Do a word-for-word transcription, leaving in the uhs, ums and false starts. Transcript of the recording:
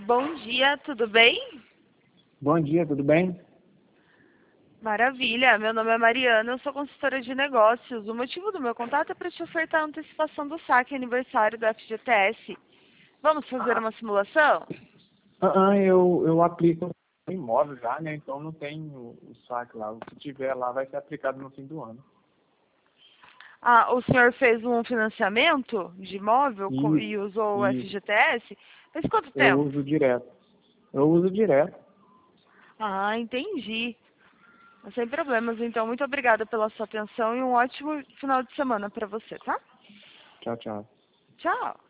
Bom dia, tudo bem? Bom dia, tudo bem? Maravilha, meu nome é Mariana, eu sou consultora de negócios. O motivo do meu contato é para te ofertar a antecipação do saque aniversário do F G T S. Vamos fazer uma simulação? Ah, ah, eu, eu aplico no imóvel já, né? Então não tem o, o saque lá. O que tiver lá vai ser aplicado no fim do ano. Ah, o senhor fez um financiamento de imóvel co- E, e usou o e F G T S? Faz quanto eu tempo? uso direto. Eu uso direto. Ah, entendi. Sem problemas, então. Muito obrigada pela sua atenção e um ótimo final de semana para você, tá? Tchau, tchau. Tchau.